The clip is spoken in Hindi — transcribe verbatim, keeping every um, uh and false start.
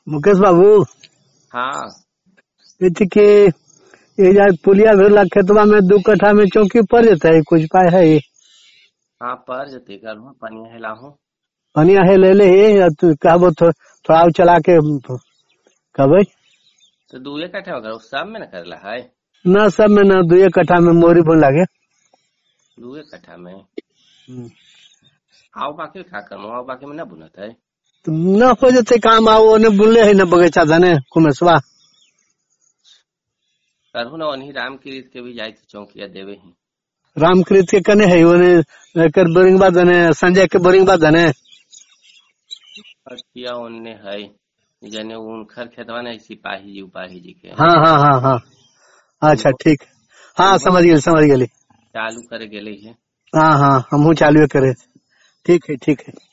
मुकेश बाबू हाँ कहते कि ये जा पुलिया भेला खेतवा में दू कट्ठा में चौकी पड़ जाता है, कुछ पाए है? हाँ पर जते कर पानी हेला हूँ। पनिया है ले ले ही तू कहबो थो, थोड़ा और चला के कहबे तो दुए कट्ठे में उस सब में न करला है। न सब में न दुए कट्ठा में मोरी बोल लागे दुए कट्ठा में आओ बाकी का करो, आओ बाकी में न बुनत है तो न हो जाते काम। आओ ने बुनले है न बगीचा जाने कुमेशवा करहु न वही राम कीर्त के भी जाए तो चौकिया देवे ही। रामकृत के कने है ओने कर बोरिंगबा जाने, संजय के बोरिंगबा जाने किया उनने है जने उनखर खेतवा नहीं सिपाही जी उपाही जी के। हाँ हाँ हाँ हाँ अच्छा ठीक, हाँ समझ गए समझ गए। चालू करे गेले है। हाँ हाँ हमहू चालू करे। ठीक है ठीक है।